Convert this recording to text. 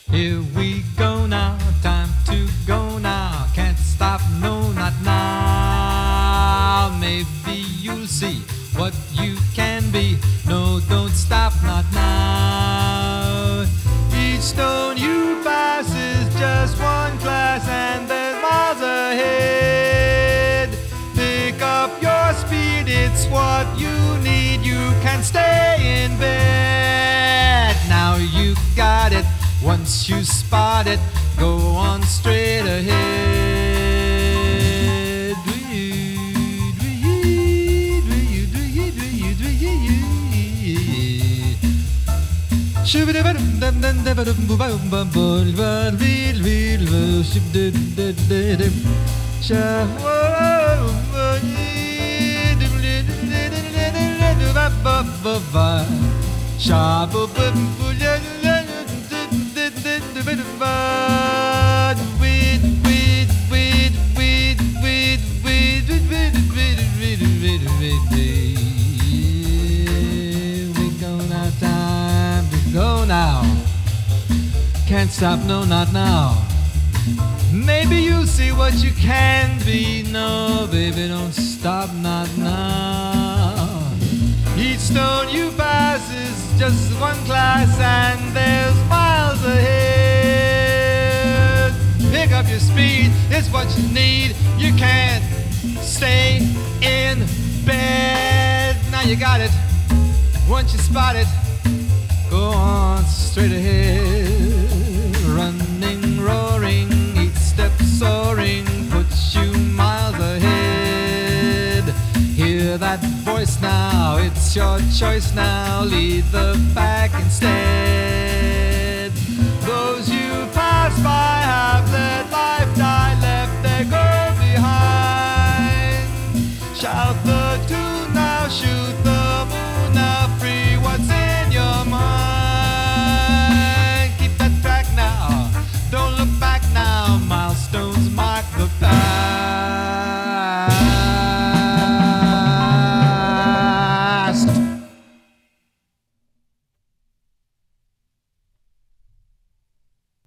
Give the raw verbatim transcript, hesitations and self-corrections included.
Here we go now, time to go now. Can't stop, no, not now. Maybe you'll see what you can be. No, don't stop, not now. Each stone you pass is just one class, and there's miles ahead. Pick up your speed, it's what you need. You can stay in bed. Now you got it. Once you spot it, go on straight ahead. Can't stop, no, not now. Maybe you'll see what you can be. No, baby, don't stop, not now. Each stone you pass is just one class, and there's miles ahead. Pick up your speed, it's what you need. You can't stay in bed. Now you got it. Once you spot it, go on straight ahead. Running, roaring, each step soaring puts you miles ahead. Hear that voice now, it's your choice now. Lead the pack instead. Those you pass by have let life die, left their goal behind. Shout the